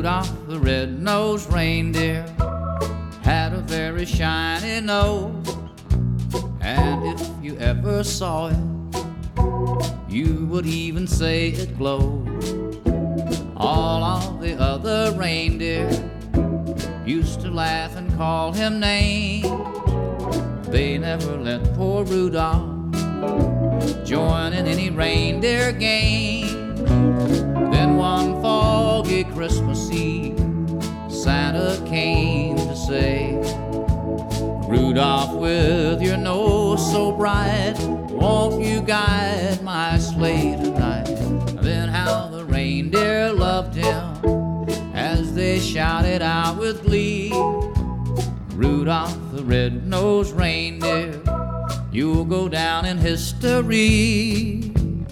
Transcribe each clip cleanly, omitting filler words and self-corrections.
Rudolph the red-nosed reindeer had a very shiny nose, and if you ever saw it, you would even say it glowed. All of the other reindeer used to laugh and call him names. They never let poor Rudolph join in any reindeer game. Then one foggy Christmas Eve, Santa came to say, Rudolph, with your nose so bright, won't you guide my sleigh tonight? Then how the reindeer loved him as they shouted out with glee, Rudolph the red-nosed reindeer, you'll go down in history.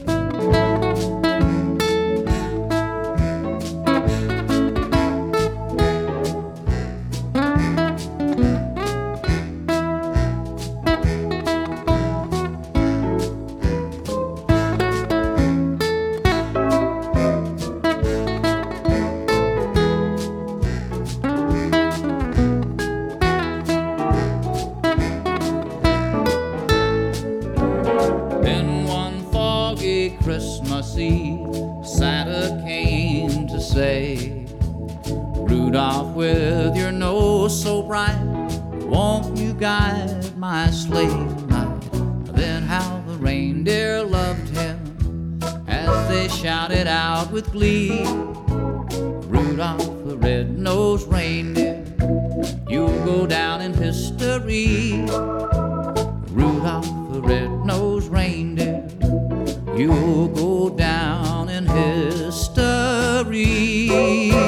Christmas Eve, Santa came to say, Rudolph, with your nose so bright, won't you guide my sleigh tonight? Then how the reindeer loved him as they shouted out with glee, Rudolph the red-nosed reindeer, you'll go down in history. Rudolph the red-nosed reindeer, you'll go down in history.